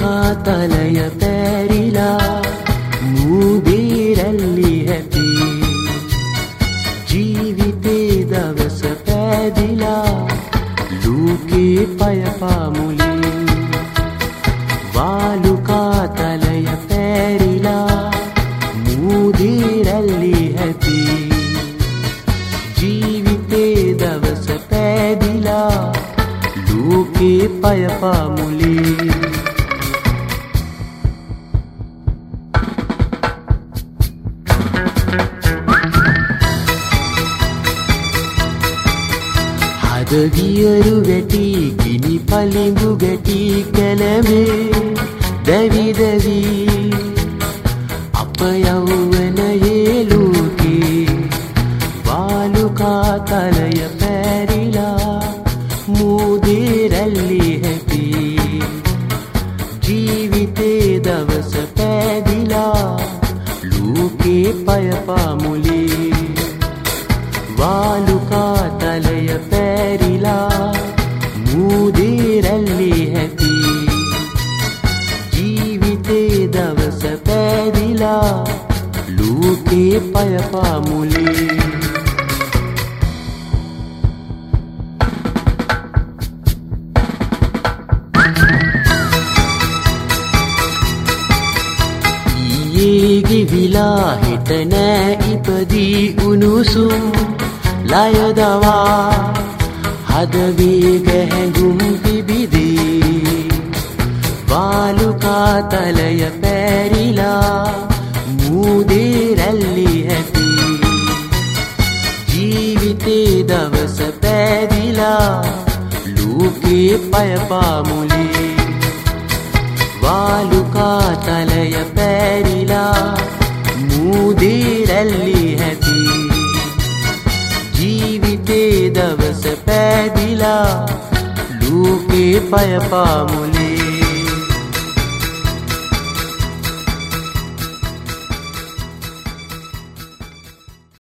කාතලය පැරිලා මූදේ රැල්ලි හැපි ජීවිතේ දවස පැදිලා ලෝකේ පය පාමුලේ වාලු කාතලය පැරිලා මූදේ රැල්ලි හැපි ජීවිතේ දවස පැදිලා ලෝකේ පය පාමුලේ ගියරු වැටි ගිනි පලිඟු ගැටි කැලමේ දැවි දැවි අප යෞවනයේ ලෝකේ වාලු කාතලය පැරිලා මූදේ රැල්ලි හැපි ජීවිතේ දවස පැදිලා ලෝකේ පය පාමුලේ වාලු කාතලය පැරිලා මූදේ රැල්ලි හැපි ජීවිතේ දවස පැදිලා ලෝකේ පය පාමුලේ ඊයේ ගිවිලා හිට නෑ ඉපදී උණුසුම් ලයදවා හද වේග හැඟුම් පිබිදී වාලු කාතලය පැරිලා මූදේ රැල්ලි හැපි ජීවිතේ දවස පැදිලා ලෝකේ පය පාමුලේ වාලු කාතලය පැරිලා මූදේ රැල්ලි හැපි ජීවිතේ දවස පැදිලා ලෝකේ පය පාමුලේ